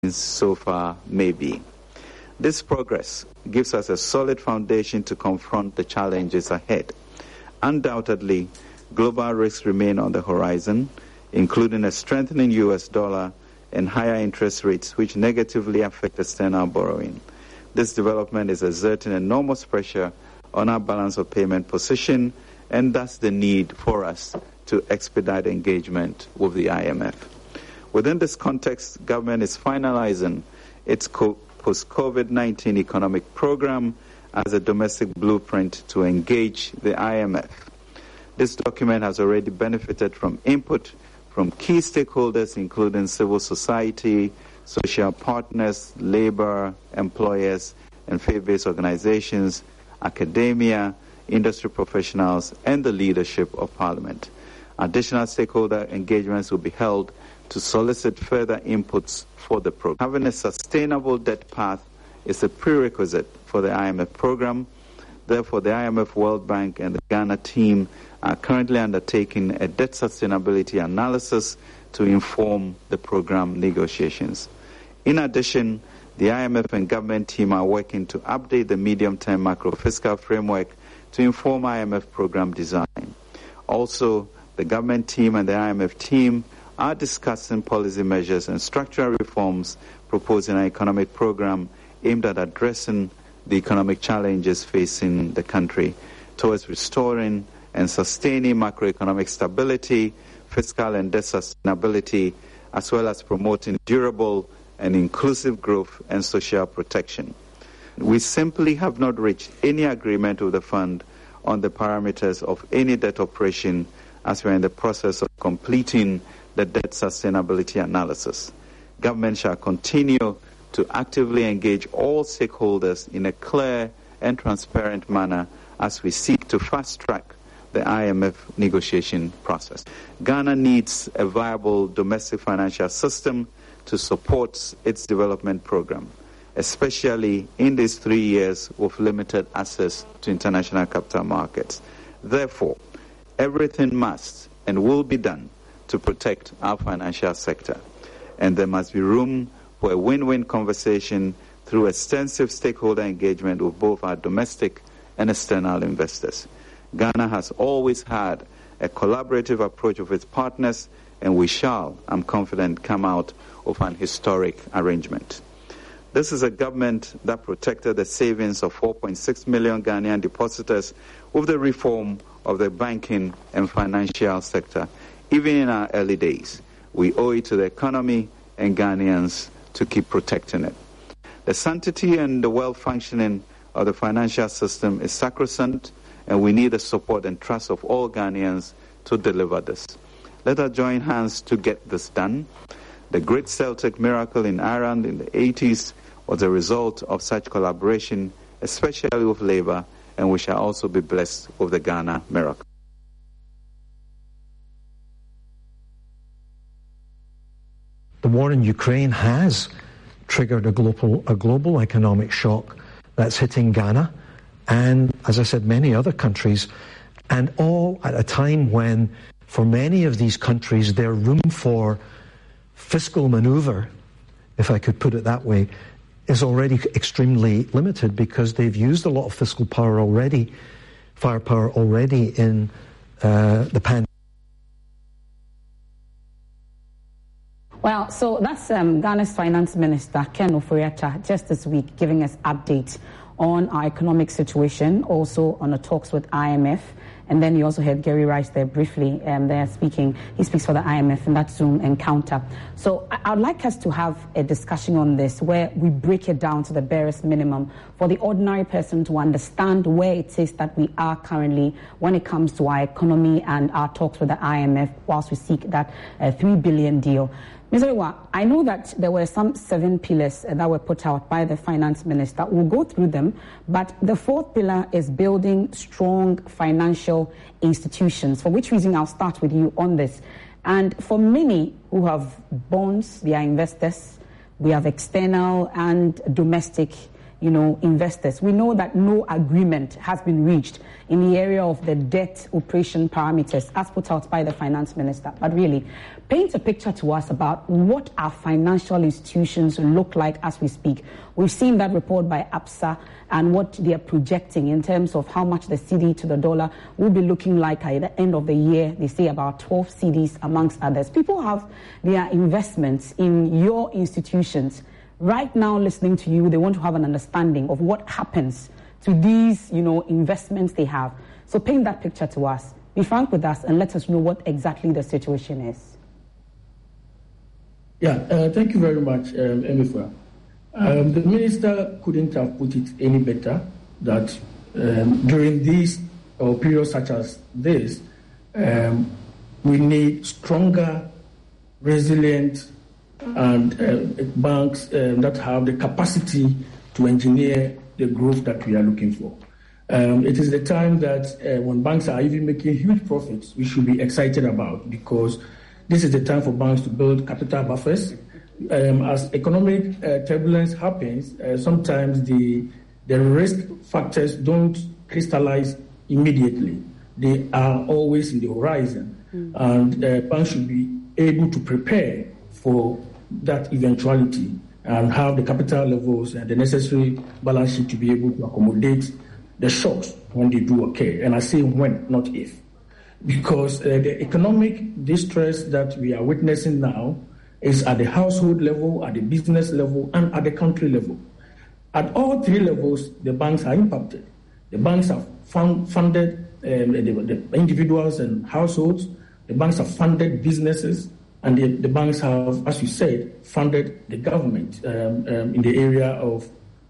so far may be. This progress gives us a solid foundation to confront the challenges ahead. Undoubtedly, global risks remain on the horizon, including a strengthening U.S. dollar and higher interest rates, which negatively affect external borrowing. This development is exerting enormous pressure on our balance of payment position, and thus the need for us to expedite engagement with the IMF. Within this context, government is finalizing its post-COVID-19 economic program as a domestic blueprint to engage the IMF. This document has already benefited from input from key stakeholders, including civil society, social partners, labor, employers, and faith-based organizations, academia, industry professionals, and the leadership of Parliament. Additional stakeholder engagements will be held to solicit further inputs for the program. Having a sustainable debt path is a prerequisite for the IMF program. Therefore, the IMF, World Bank, and the Ghana team are currently undertaking a debt sustainability analysis to inform the program negotiations. In addition, the IMF and government team are working to update the medium-term macro-fiscal framework to inform IMF program design. Also, the government team and the IMF team are discussing policy measures and structural reforms, proposing an economic program aimed at addressing the economic challenges facing the country towards restoring and sustaining macroeconomic stability, fiscal and debt sustainability, as well as promoting durable and inclusive growth and social protection. We simply have not reached any agreement with the fund on the parameters of any debt operation as we are in the process of completing the debt sustainability analysis. Government shall continue to actively engage all stakeholders in a clear and transparent manner as we seek to fast-track the IMF negotiation process. Ghana needs a viable domestic financial system to support its development program, especially in these 3 years with limited access to international capital markets. Therefore, everything must and will be done to protect our financial sector. And there must be room for a win-win conversation through extensive stakeholder engagement with both our domestic and external investors. Ghana has always had a collaborative approach with its partners, and we shall, I'm confident, come out of an historic arrangement. This is a government that protected the savings of 4.6 million Ghanaian depositors with the reform of the banking and financial sector. Even in our early days, we owe it to the economy and Ghanaians to keep protecting it. The sanctity and the well-functioning of the financial system is sacrosanct, and we need the support and trust of all Ghanaians to deliver this. Let us join hands to get this done. The great Celtic miracle in Ireland in the 80s was a result of such collaboration, especially with Labour, and we shall also be blessed with the Ghana miracle. The war in Ukraine has triggered a global economic shock that's hitting Ghana and, as I said, many other countries, and all at a time when, for many of these countries, their room for fiscal maneuver, if I could put it that way, is already extremely limited because they've used a lot of fiscal firepower already in the pandemic. Well, so that's Ghana's Finance Minister, Ken Ofori-Atta, just this week giving us updates on our economic situation, also on the talks with IMF. And then you also heard Gary Rice there briefly there speaking. He speaks for the IMF in that Zoom encounter. So I'd like us to have a discussion on this where we break it down to the barest minimum for the ordinary person to understand where it is that we are currently when it comes to our economy and our talks with the IMF whilst we seek that $3 billion deal. Ms. Oyewa, I know that there were some 7 pillars that were put out by the finance minister. We'll go through them, but the 4th pillar is building strong financial institutions, for which reason I'll start with you on this. And for many who have bonds, they are investors, we have external and domestic investors. We know that no agreement has been reached in the area of the debt operation parameters as put out by the finance minister. But really, paint a picture to us about what our financial institutions look like as we speak. We've seen that report by APSA and what they are projecting in terms of how much the cedi to the dollar will be looking like at the end of the year. They say about 12 cedis amongst others. People have their investments in your institutions. Right now, listening to you, they want to have an understanding of what happens to these, investments they have. So paint that picture to us. Be frank with us and let us know what exactly the situation is. Yeah, thank you very much, Emifra. The minister couldn't have put it any better that during these periods such as this, we need stronger, resilient, and banks that have the capacity to engineer the growth that we are looking for. It is the time that when banks are even making huge profits, we should be excited about, because this is the time for banks to build capital buffers. As economic turbulence happens, sometimes the risk factors don't crystallize immediately. They are always in the horizon, and banks should be able to prepare for that eventuality and have the capital levels and the necessary balance sheet to be able to accommodate the shocks when they do occur. And I say when, not if. Because the economic distress that we are witnessing now is at the household level, at the business level, and at the country level. At all three levels, the banks are impacted. The banks have funded the individuals and households. The banks have funded businesses. And the banks have, as you said, funded the government in the area of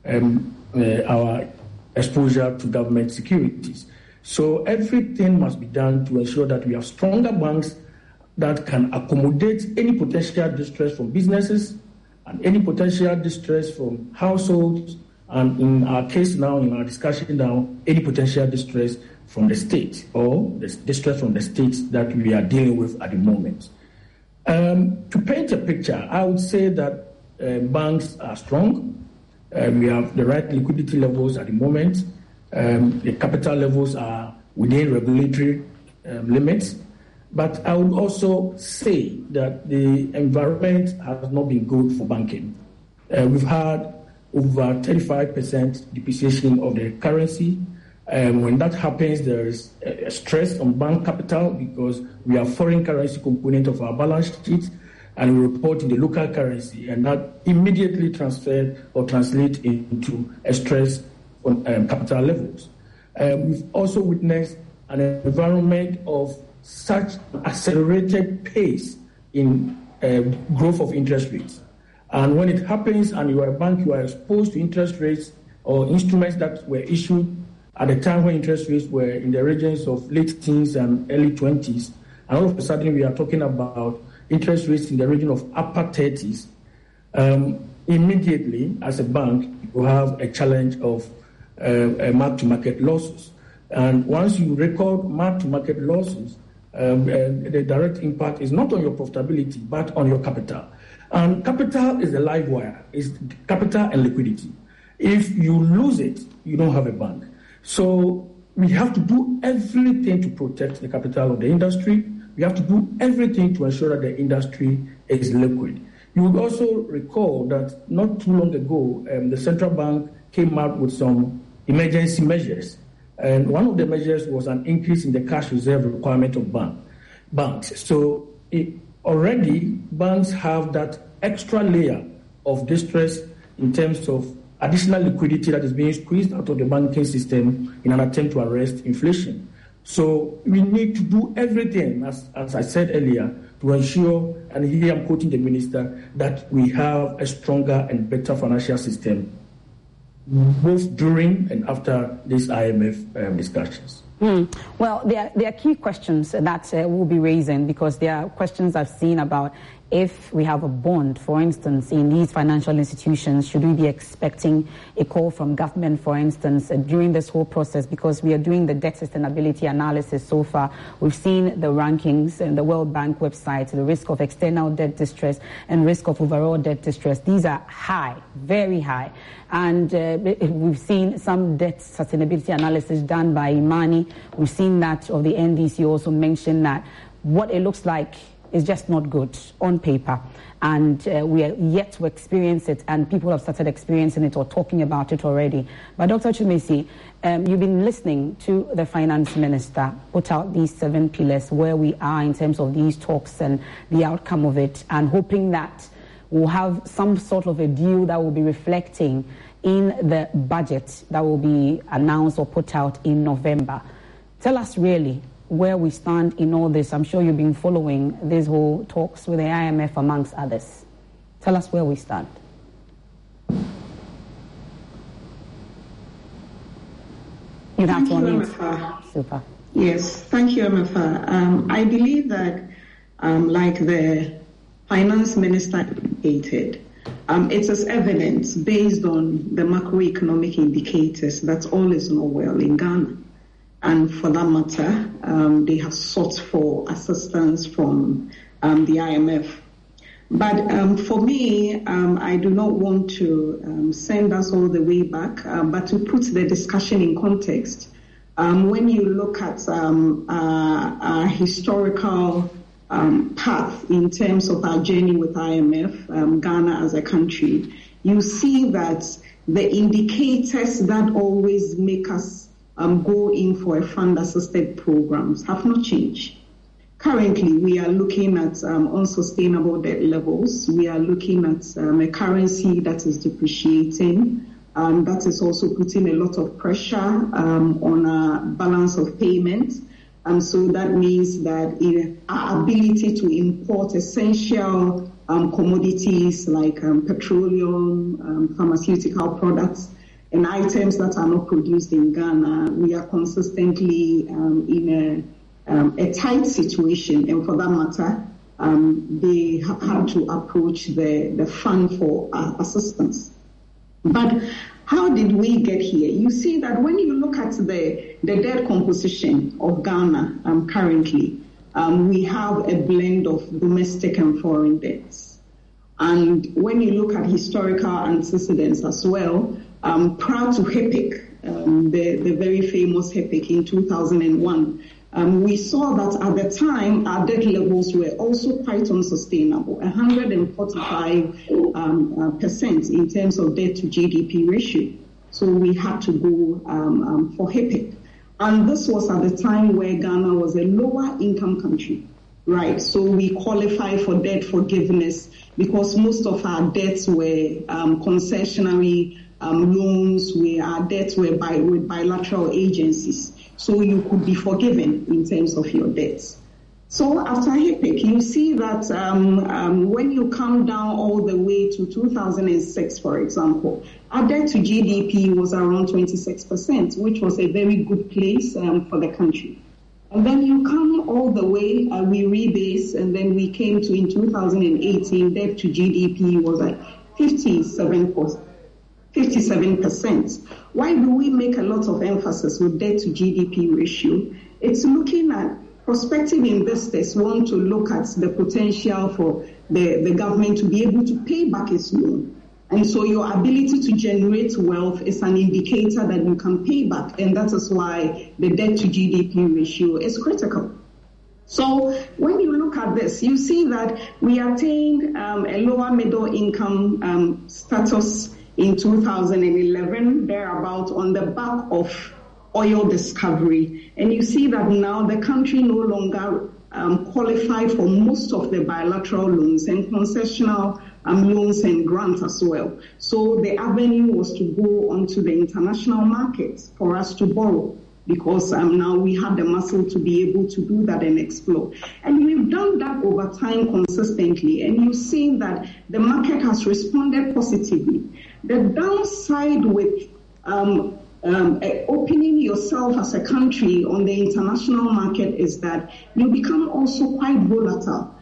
our exposure to government securities. So everything must be done to ensure that we have stronger banks that can accommodate any potential distress from businesses and any potential distress from households, and in our case now, in our discussion now, any potential distress from the state or the distress from the states that we are dealing with at the moment. To paint a picture, I would say that banks are strong. We have the right liquidity levels at the moment. The capital levels are within regulatory limits. But I would also say that the environment has not been good for banking. We've had over 35% depreciation of the currency. When that happens, there is a stress on bank capital because we have foreign currency component of our balance sheet and we report in the local currency, and that immediately transfers or translates into a stress on capital levels. We've also witnessed an environment of such accelerated pace in growth of interest rates. And when it happens and you are a bank, you are exposed to interest rates or instruments that were issued at the time when interest rates were in the regions of late teens and early 20s, and all of a sudden we are talking about interest rates in the region of upper 30s, immediately as a bank, you have a challenge of mark-to-market losses. And once you record mark-to-market losses, the direct impact is not on your profitability, but on your capital. And capital is the live wire, is capital and liquidity. If you lose it, you don't have a bank. So we have to do everything to protect the capital of the industry. We have to do everything to ensure that the industry is liquid. You would also recall that not too long ago, the central bank came out with some emergency measures. And one of the measures was an increase in the cash reserve requirement of banks. So already banks have that extra layer of distress in terms of additional liquidity that is being squeezed out of the banking system in an attempt to arrest inflation. So we need to do everything, as I said earlier, to ensure, and here I'm quoting the minister, that we have a stronger and better financial system, both during and after these IMF discussions. Well, there are key questions that we'll be raising, because there are questions I've seen about if we have a bond, for instance, in these financial institutions, should we be expecting a call from government, for instance, during this whole process? Because we are doing the debt sustainability analysis so far. We've seen the rankings and the World Bank website, the risk of external debt distress and risk of overall debt distress. These are high, very high. And we've seen some debt sustainability analysis done by Imani. We've seen that of the NDC also mentioned that what it looks like is just not good on paper, and we are yet to experience it, and people have started experiencing it or talking about it already. But Dr. Twumasi, you've been listening to the finance minister put out these 7 pillars, where we are in terms of these talks and the outcome of it, and hoping that we'll have some sort of a deal that will be reflecting in the budget that will be announced or put out in November. Tell us really where we stand in all this. I'm sure you've been following these whole talks with the IMF amongst others. Tell us where we stand. You'd have to unmute. Super. Yes, thank you, Emefa. I believe that, like the finance minister indicated, it is evidence based on the macroeconomic indicators that all is not well in Ghana. And for that matter, they have sought for assistance from the IMF. But for me, I do not want to send us all the way back, but to put the discussion in context. When you look at our historical path in terms of our journey with IMF, Ghana as a country, you see that the indicators that always make us go in for a fund-assisted programs have not changed. Currently, we are looking at unsustainable debt levels. We are looking at a currency that is depreciating. That is also putting a lot of pressure on our balance of payment. So that means that our ability to import essential commodities like petroleum, pharmaceutical products, and items that are not produced in Ghana, we are consistently in a tight situation. And for that matter, they have had to approach the fund for assistance. But how did we get here? You see that when you look at the debt composition of Ghana currently, we have a blend of domestic and foreign debts. And when you look at historical antecedents as well, prior to HEPIC, the very famous HEPIC in 2001, we saw that at the time our debt levels were also quite unsustainable, 145% in terms of debt to GDP ratio. So we had to go for HEPIC. And this was at the time where Ghana was a lower income country, right? So we qualify for debt forgiveness because most of our debts were concessionary loans, where our debts were with bilateral agencies. So you could be forgiven in terms of your debts. So after HEPIC, you see that when you come down all the way to 2006, for example, our debt to GDP was around 26%, which was a very good place for the country. And then you come all the way, we rebase, and then we came to in 2018, debt to GDP was like 57%. Why do we make a lot of emphasis with debt to GDP ratio? It's looking at prospective investors want to look at the potential for the government to be able to pay back its loan. And so your ability to generate wealth is an indicator that you can pay back. And that is why the debt to GDP ratio is critical. So when you look at this, you see that we attained a lower middle income status in 2011, thereabout, on the back of oil discovery. And you see that now the country no longer qualified for most of the bilateral loans and concessional loans and grants as well. So the avenue was to go onto the international markets for us to borrow, because now we have the muscle to be able to do that and explore. And we've done that over time consistently, and you've seen that the market has responded positively. The downside with opening yourself as a country on the international market is that you become also quite volatile.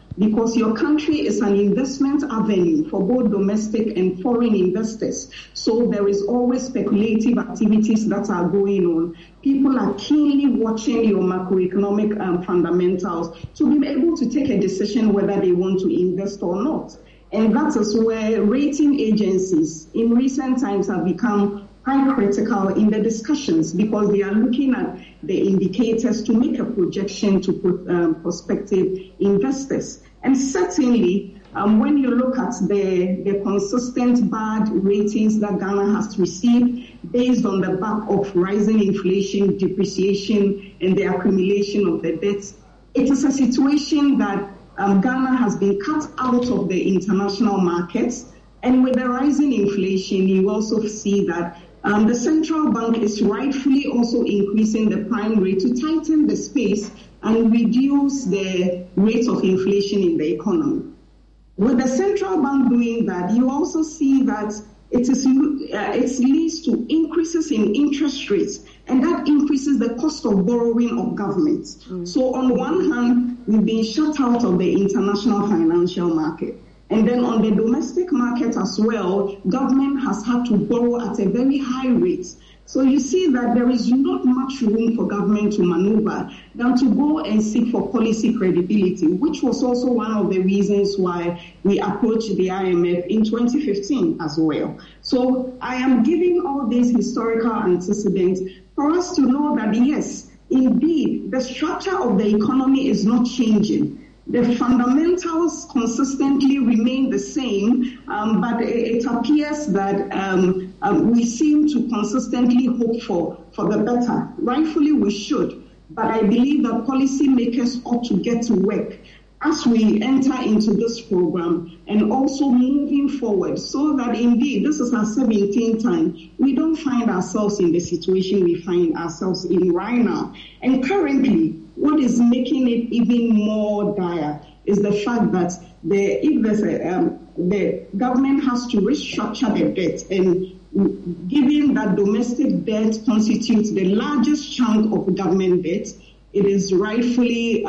because your country is an investment avenue for both domestic and foreign investors. So there is always speculative activities that are going on. People are keenly watching your macroeconomic fundamentals to be able to take a decision whether they want to invest or not. And that is where rating agencies in recent times have become quite critical in the discussions, because they are looking at the indicators to make a projection to prospective investors. And certainly, when you look at the consistent bad ratings that Ghana has received based on the back of rising inflation, depreciation, and the accumulation of the debts, it is a situation that Ghana has been cut out of the international markets. And with the rising inflation, you also see that the central bank is rightfully also increasing the prime rate to tighten the space and reduce the rate of inflation in the economy. With the central bank doing that, you also see that it leads to increases in interest rates, and that increases the cost of borrowing of governments. So on one hand, we've been shut out of the international financial market. And then on the domestic market as well, government has had to borrow at a very high rate. So you see that there is not much room for government to maneuver than to go and seek for policy credibility, which was also one of the reasons why we approached the IMF in 2015 as well. So I am giving all these historical antecedents for us to know that, yes, indeed, the structure of the economy is not changing. The fundamentals consistently remain the same, but it appears that we seem to consistently hope for the better. Rightfully, we should, but I believe that policymakers ought to get to work as we enter into this program and also moving forward, so that indeed this is our 17th time. We don't find ourselves in the situation we find ourselves in right now. And currently, what is making it even more dire is the fact that the government has to restructure the debt, and given that domestic debt constitutes the largest chunk of government debt, it is rightfully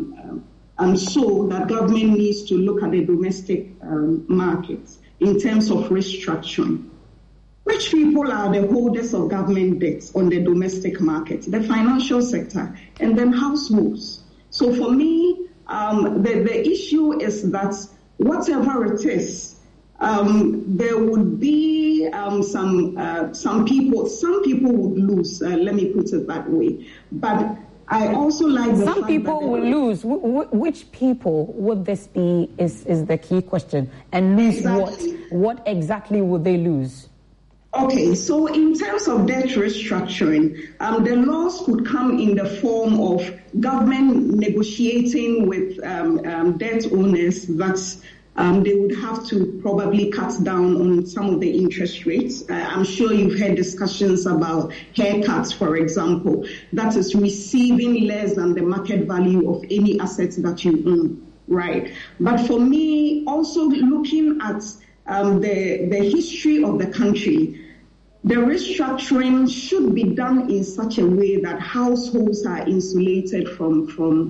so that government needs to look at the domestic markets in terms of restructuring. Which people are the holders of government debts on the domestic market? The financial sector and then households. So for me, the issue is that whatever it is, there would be some people would lose. Let me put it that way. But I also like the some people will lose. Which people would this be? Is the key question. And lose exactly. What exactly would they lose? Okay, so in terms of debt restructuring, the laws could come in the form of government negotiating with debt owners that they would have to probably cut down on some of the interest rates. I'm sure you've heard discussions about haircuts, for example, that is receiving less than the market value of any assets that you own, right? But for me, also looking at the history of the country, the restructuring should be done in such a way that households are insulated from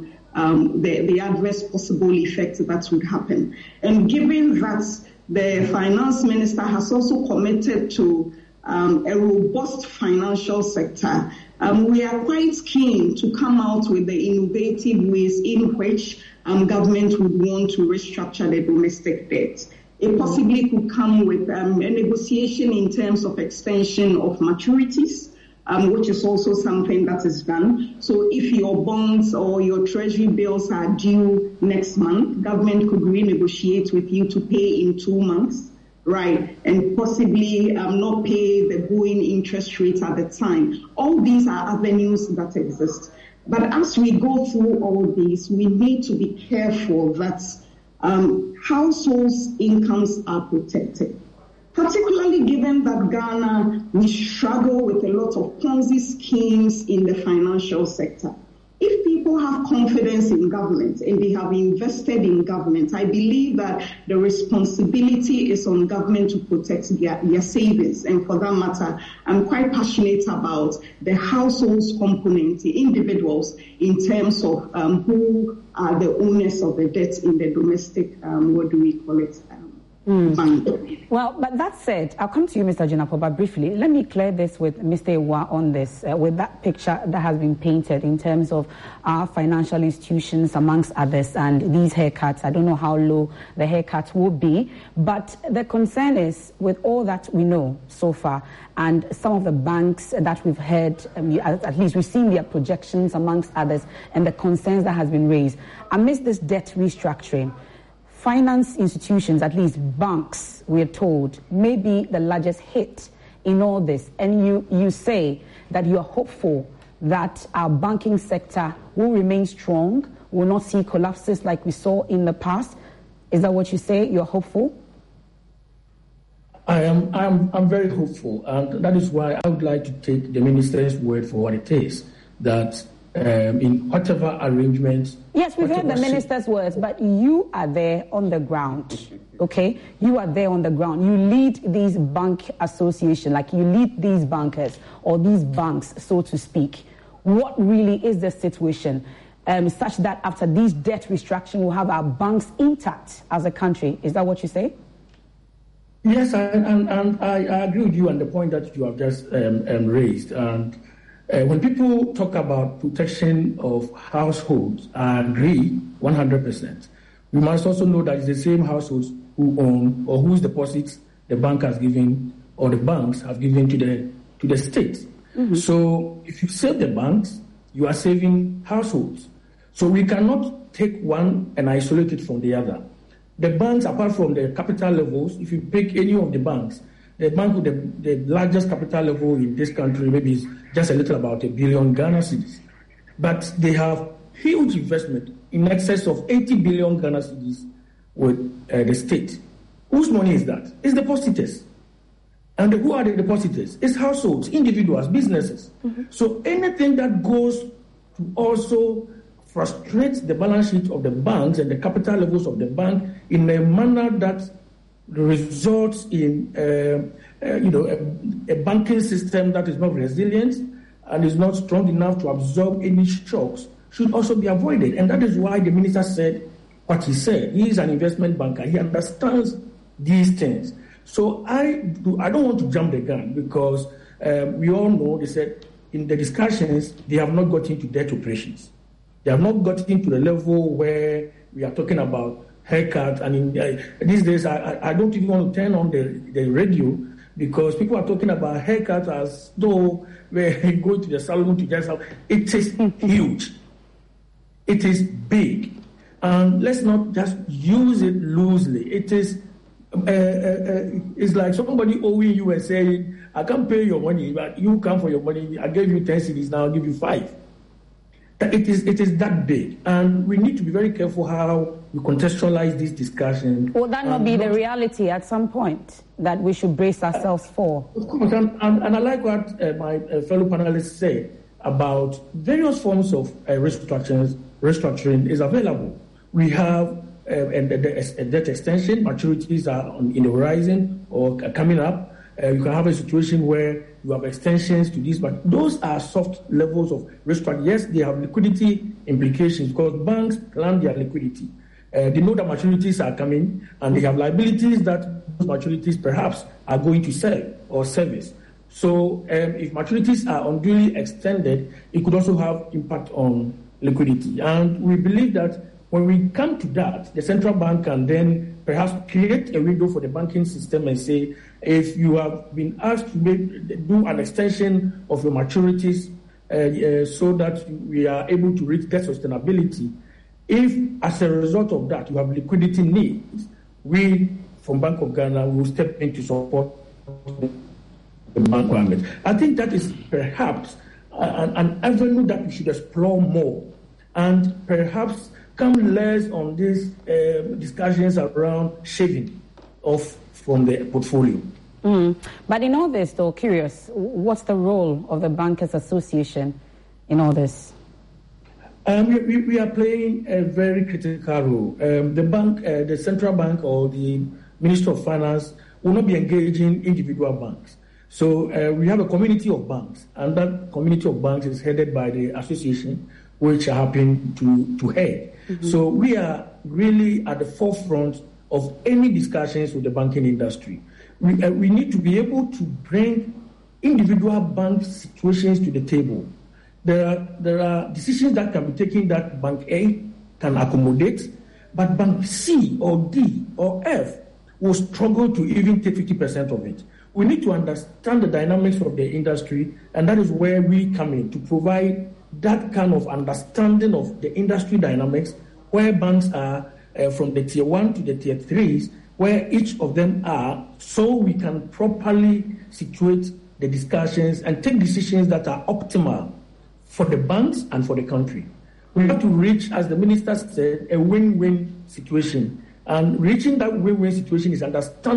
the adverse possible effects that would happen. And given that the finance minister has also committed to a robust financial sector, we are quite keen to come out with the innovative ways in which government would want to restructure the domestic debt. It possibly could come with a negotiation in terms of extension of maturities, which is also something that is done. So if your bonds or your treasury bills are due next month, government could renegotiate with you to pay in 2 months, right? And possibly not pay the going interest rates at the time. All these are avenues that exist. But as we go through all these, we need to be careful that households' incomes are protected, particularly given that Ghana, we struggle with a lot of Ponzi schemes in the financial sector. If people people have confidence in government and they have invested in government, I believe that the responsibility is on government to protect their savings. And for that matter, I'm quite passionate about the households component, the individuals, in terms of who are the owners of the debt in the domestic, bank. Well, but that said, I'll come to you, Mr. Jinapor, but briefly, let me clear this with Mr. Ewa on this, with that picture that has been painted in terms of our financial institutions, amongst others, and these haircuts. I don't know how low the haircuts will be, but the concern is, with all that we know so far, and some of the banks that we've heard, at least we've seen their projections, amongst others, and the concerns that has been raised, amidst this debt restructuring, finance institutions, at least banks, we're told, may be the largest hit in all this. And you say that you're hopeful that our banking sector will remain strong, will not see collapses like we saw in the past. Is that what you say? You're hopeful? I'm very hopeful, and that is why I would like to take the minister's word for what it is, that in whatever arrangements. Yes, we've heard the minister's words, but you are there on the ground, okay? You are there on the ground. You lead these bank associations, like you lead these bankers or these banks, so to speak. What really is the situation such that after these debt restructuring, we'll have our banks intact as a country? Is that what you say? Yes, and I agree with you on the point that you have just raised. And when people talk about protection of households, I agree 100%. We must also know that it's the same households who own or whose deposits the bank has given or the banks have given to the state. Mm-hmm. So if you save the banks, you are saving households. So we cannot take one and isolate it from the other. The banks, apart from the capital levels, if you pick any of the banks, the bank with the largest capital level in this country maybe is just a little about 1 billion Ghana cedis. But they have huge investment in excess of 80 billion Ghana cedis with the state. Whose money is that? It's depositors. And who are the depositors? It's households, individuals, businesses. Mm-hmm. So anything that goes to also frustrate the balance sheet of the banks and the capital levels of the bank in a manner that results in a banking system that is not resilient and is not strong enough to absorb any shocks should also be avoided. And that is why the minister said what he said. He is an investment banker. He understands these things. So I don't want to jump the gun because we all know, they said in the discussions, they have not got into debt operations. They have not got into the level where we are talking about haircut. And these days, I don't even want to turn on the radio because people are talking about haircut as though we go to the salon to just have. It is huge. It is big. And let's not just use it loosely. It is. It's like somebody owing you and saying, I can't pay your money, but you come for your money. I gave you 10 cedis, now I'll give you 5. It is that big, and we need to be very careful how we contextualize this discussion. Will that not be the reality at some point that we should brace ourselves for? Of course, and I like what my fellow panelists said about various forms of restructuring is available. We have a debt extension, maturities are in the horizon or coming up. You can have a situation where you have extensions to this, but those are soft levels of restructuring. Yes, they have liquidity implications because banks plan their liquidity. They know that maturities are coming, and they have liabilities that those maturities perhaps are going to sell or service. So if maturities are unduly extended, it could also have impact on liquidity. And we believe that when we come to that, the central bank can then perhaps create a window for the banking system and say, if you have been asked to do an extension of your maturities so that we are able to reach debt sustainability, if as a result of that you have liquidity needs, we from Bank of Ghana will step in to support the bank requirements. I think that is perhaps an avenue that we should explore more and perhaps come less on these discussions around shaving off from the portfolio. But in all this, though, curious, what's the role of the Bankers Association in all this? We are playing a very critical role. The bank, the central bank or the Ministry of Finance will not be engaging individual banks. So we have a community of banks, and that community of banks is headed by the association, which I happen to head. Mm-hmm. So we are really at the forefront of any discussions with the banking industry. We need to be able to bring individual bank situations to the table. There are decisions that can be taken that Bank A can accommodate, but Bank C or D or F will struggle to even take 50% of it. We need to understand the dynamics of the industry, and that is where we come in to provide that kind of understanding of the industry dynamics, where banks are from the tier 1 to the tier 3s, where each of them are, so we can properly situate the discussions and take decisions that are optimal for the banks and for the country. We have to reach, as the minister said, a win-win situation. And reaching that win-win situation is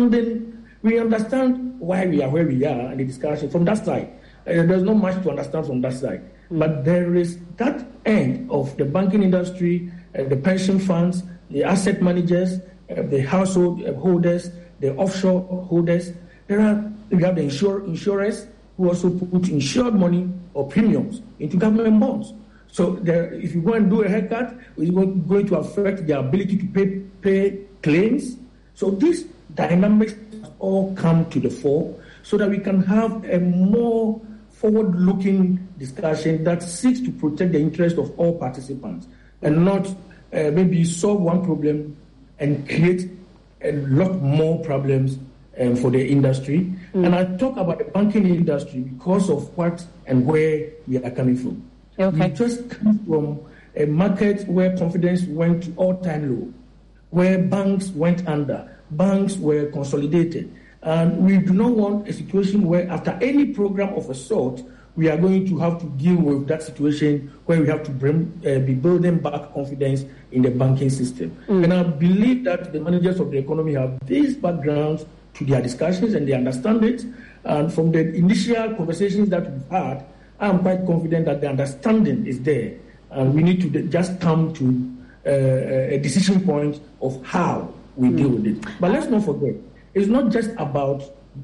we understand why we are where we are and the discussion from that side. There's not much to understand from that side. But there is that end of the banking industry, the pension funds, the asset managers, the household holders, the offshore holders. We have the insurers who also put insured money or premiums into government bonds. So if you go and do a haircut, it's going to affect their ability to pay claims. So these dynamics all come to the fore so that we can have a more forward-looking discussion that seeks to protect the interest of all participants and not maybe solve one problem and create a lot more problems for the industry. And I talk about the banking industry because of what and where we are coming from. Okay. We just come from a market where confidence went to all-time low, where banks went under, banks were consolidated. And we do not want a situation where after any program of a sort, we are going to have to deal with that situation where we have to be building back confidence in the banking system. And I believe that the managers of the economy have these backgrounds to their discussions and they understand it. And from the initial conversations that we've had, I'm quite confident that the understanding is there. And we need to just come to a decision point of how we deal with it. But let's not forget, it's not just about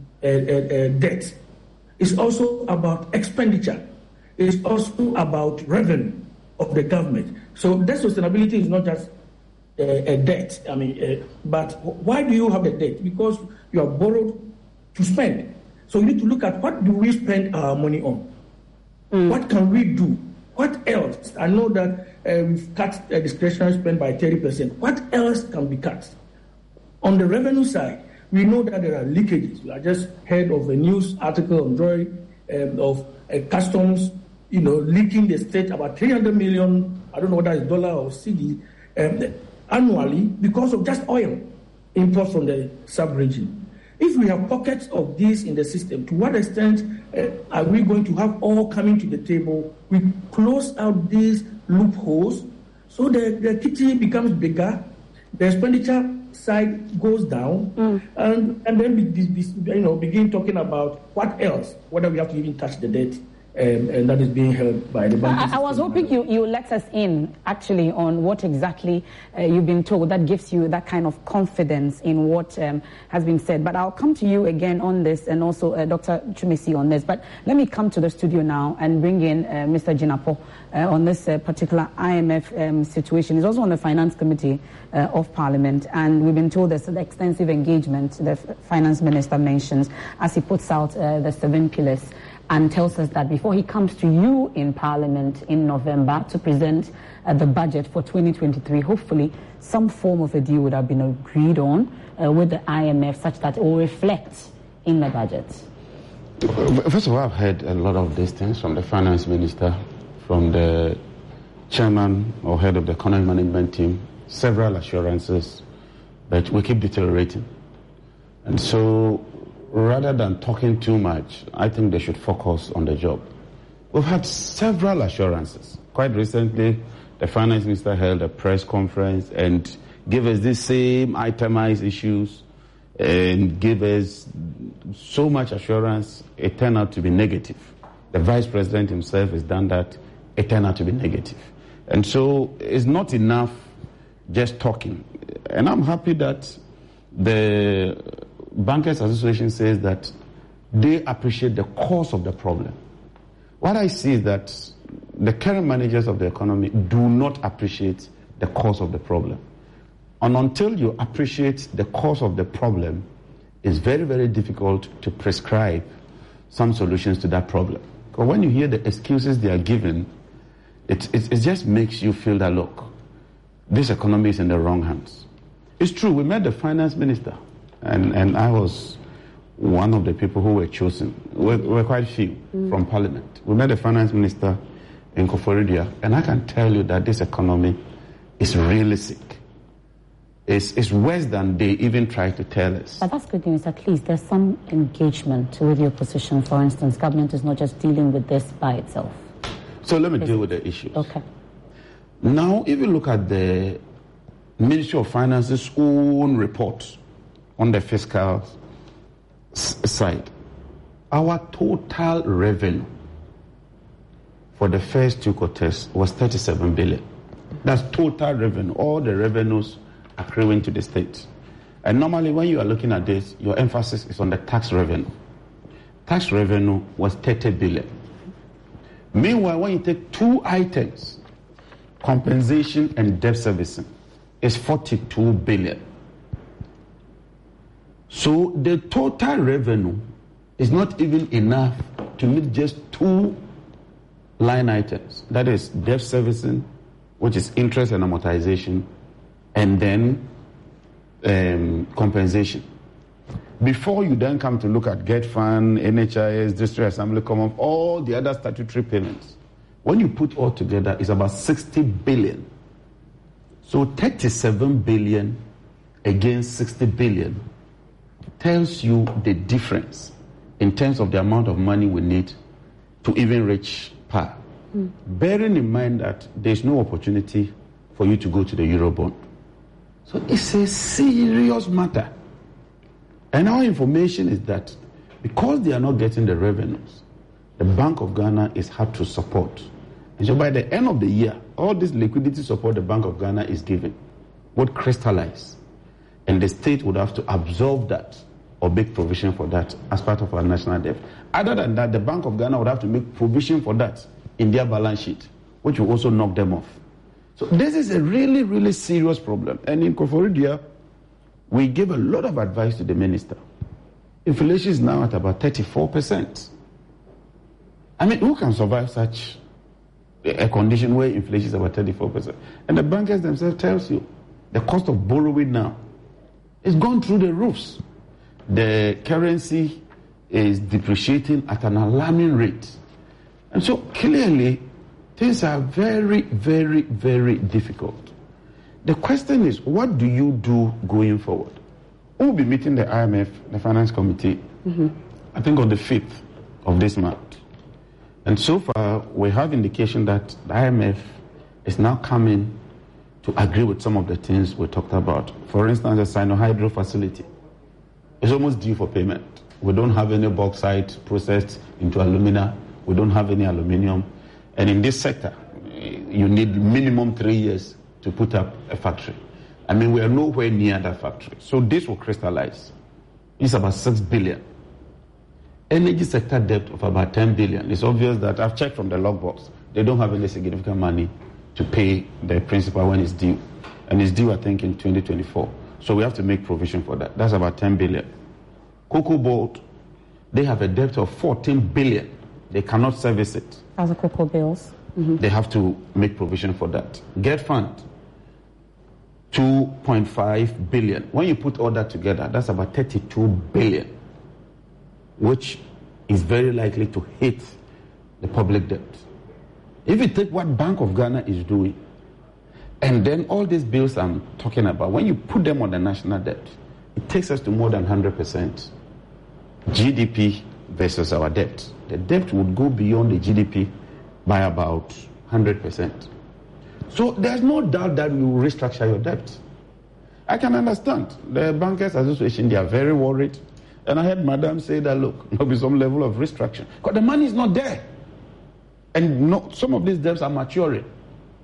debt. It's also about expenditure. It's also about revenue of the government. So debt sustainability is not just a debt. But why do you have the debt? Because you have borrowed to spend. So you need to look at what do we spend our money on? What can we do? What else? I know that we've cut discretionary spend by 30%. What else can be cut? On the revenue side, we know that there are leakages. I just heard of a news article on Joy of customs, leaking the state about 300 million, I don't know whether it's dollar or CD, annually because of just oil imports from the sub-region. If we have pockets of this in the system, to what extent are we going to have all coming to the table? We close out these loopholes so the kitty becomes bigger, the expenditure side goes down, and then begin talking about what else, whether we have to even touch the debt and that is being held by the bank. I was hoping you let us in actually on what exactly you've been told that gives you that kind of confidence in what has been said. But I'll come to you again on this and also Dr. Twumasi on this. But let me come to the studio now and bring in Mr. Jinapor on this particular IMF situation. He's also on the Finance Committee of Parliament, and we've been told there's an extensive engagement the Finance Minister mentions as he puts out the 7 pillars and tells us that before he comes to you in Parliament in November to present the budget for 2023, hopefully some form of a deal would have been agreed on with the IMF such that it will reflect in the budget. First of all, I've heard a lot of these things from the Finance Minister, from the Chairman or Head of the Economic Management Team, several assurances, but we keep deteriorating. And so rather than talking too much, I think they should focus on the job. We've had several assurances. Quite recently, the Finance Minister held a press conference and gave us these same itemized issues and gave us so much assurance, it turned out to be negative. The Vice President himself has done that, it turned out to be negative. And so it's not enough just talking. And I'm happy that the Bankers Association says that they appreciate the cause of the problem. What I see is that the current managers of the economy do not appreciate the cause of the problem. And until you appreciate the cause of the problem, it's very, very difficult to prescribe some solutions to that problem. Because when you hear the excuses they are given, it just makes you feel that, look, this economy is in the wrong hands. It's true, we met the finance minister, and I was one of the people who were chosen. We were quite few from Parliament. We met the finance minister in Koforidua, and I can tell you that this economy is really sick. It's worse than they even tried to tell us. But that's good news. At least there's some engagement with your position. For instance, government is not just dealing with this by itself. So let me deal with the issues. Okay. Now, if you look at the Ministry of Finance's own report on the fiscal side, our total revenue for the first 2 quarters was 37 billion. That's total revenue, all the revenues accruing to the state. And normally when you are looking at this, your emphasis is on the tax revenue. Tax revenue was 30 billion. Meanwhile, when you take 2 items, compensation and debt servicing, is 42 billion. So the total revenue is not even enough to meet just 2 line items. That is debt servicing, which is interest and amortization, and then compensation. Before you then come to look at GET Fund, NHIS, District Assembly Common, all the other statutory payments, when you put all together, it's about 60 billion. So 37 billion against 60 billion tells you the difference in terms of the amount of money we need to even reach par. Bearing in mind that there's no opportunity for you to go to the Eurobond. So it's a serious matter. And our information is that because they are not getting the revenues, the Bank of Ghana is hard to support. And so by the end of the year, all this liquidity support the Bank of Ghana is giving would crystallize. And the state would have to absorb that or make provision for that as part of our national debt. Other than that, the Bank of Ghana would have to make provision for that in their balance sheet, which will also knock them off. So this is a really, really serious problem. And in Koforidua, we gave a lot of advice to the minister. Inflation is now at about 34%. I mean, who can survive such a condition where inflation is about 34%? And the bankers themselves tells you the cost of borrowing now is gone through the roofs. The currency is depreciating at an alarming rate. And so clearly, things are very, very, very difficult. The question is, what do you do going forward? We'll be meeting the IMF, the Finance Committee, I think on the 5th of this month. And so far, we have indication that the IMF is now coming to agree with some of the things we talked about. For instance, the Sino-Hydro facility is almost due for payment. We don't have any bauxite processed into alumina. We don't have any aluminium. And in this sector, you need minimum 3 years to put up a factory. I mean, we are nowhere near that factory. So this will crystallize. It's about 6 billion. Energy sector debt of about 10 billion. It's obvious that I've checked from the logbox. They don't have any significant money to pay the principal when it's due. And it's due, I think, in 2024. So we have to make provision for that. That's about 10 billion. Cocoa Board, they have a debt of 14 billion. They cannot service it. As a cocoa bills. They have to make provision for that. GET Fund, 2.5 billion. When you put all that together, that's about 32 billion, which is very likely to hit the public debt. If you take what Bank of Ghana is doing, and then all these bills I'm talking about, when you put them on the national debt, it takes us to more than 100% GDP versus our debt. The debt would go beyond the GDP by about 100%. So there's no doubt that we will restructure your debt. I can understand. The Bankers Association, they are very worried. And I heard Madam say that, look, there'll be some level of restructuring. Because the money is not there. And some of these debts are maturing.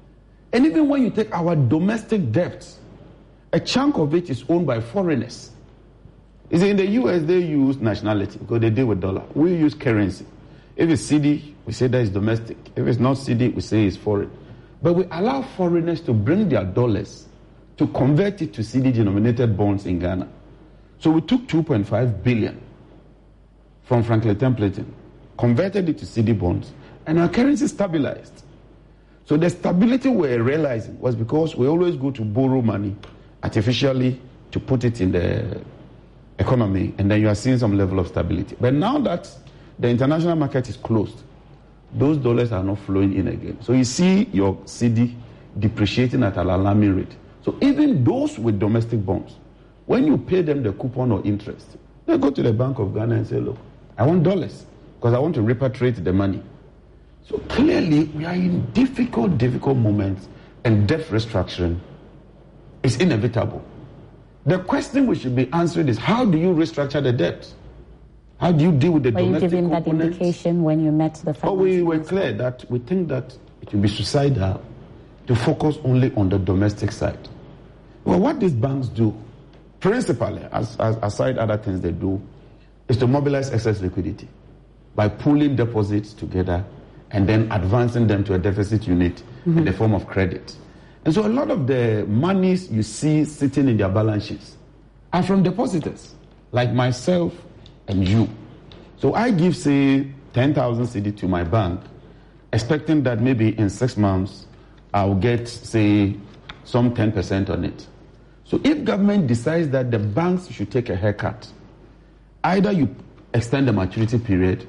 And even when you take our domestic debt, a chunk of it is owned by foreigners. You see, in the US, they use nationality because they deal with dollar. We use currency. If it's cedi, we say that is domestic. If it's not cedi, we say it's foreign. But we allow foreigners to bring their dollars to convert it to cedi-denominated bonds in Ghana. So we took 2.5 billion from Franklin Templeton, converted it to cedi bonds, and our currency stabilized. So the stability we're realizing was because we always go to borrow money artificially to put it in the economy, and then you are seeing some level of stability. But now that the international market is closed, those dollars are not flowing in again. So you see your cedi depreciating at an alarming rate. So even those with domestic bonds, when you pay them the coupon or interest, they go to the Bank of Ghana and say, look, I want dollars because I want to repatriate the money. So clearly, we are in difficult moments, and debt restructuring is inevitable. The question we should be answering is, how do you restructure the debt? How do you deal with the domestic components? Were you giving that indication when you met the finance we were clear that we think that it will be suicidal to focus only on the domestic side. Well, what these banks do, principally, aside other things they do, is to mobilize excess liquidity by pooling deposits together and then advancing them to a deficit unit in the form of credit. And so a lot of the monies you see sitting in their balance sheets are from depositors, like myself and you. So I give, say, 10,000 cedi to my bank, expecting that maybe in 6 months I'll get, say, some 10% on it. So if government decides that the banks should take a haircut, either you extend the maturity period,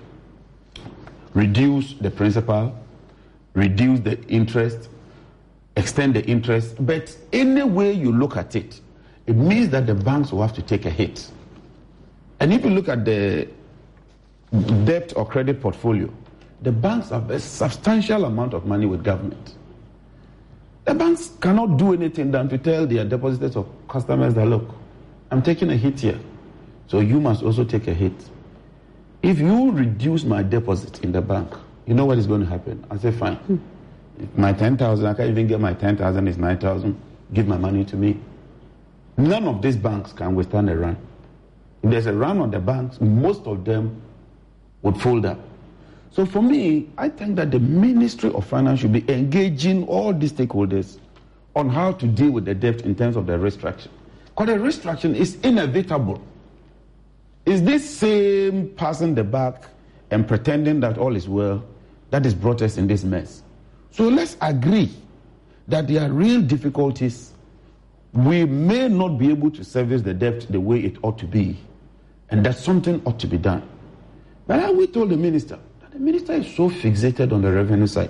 reduce the principal, reduce the interest, extend the interest, but any way you look at it, it means that the banks will have to take a hit. And if you look at the debt or credit portfolio, the banks have a substantial amount of money with government. The banks cannot do anything than to tell their depositors or customers that, look, I'm taking a hit here, so you must also take a hit. If you reduce my deposit in the bank, you know what is going to happen? I say, fine. If my 10,000, I can't even get my 10,000, it's 9,000, give my money to me. None of these banks can withstand a run. If there's a run on the banks, most of them would fold up. So for me, I think that the Ministry of Finance should be engaging all these stakeholders on how to deal with the debt in terms of the restructuring. Because the restructuring is inevitable. It's this same passing the buck and pretending that all is well that has brought us in this mess. So let's agree that there are real difficulties. We may not be able to service the debt the way it ought to be, and that something ought to be done. But we told the minister that the minister is so fixated on the revenue side.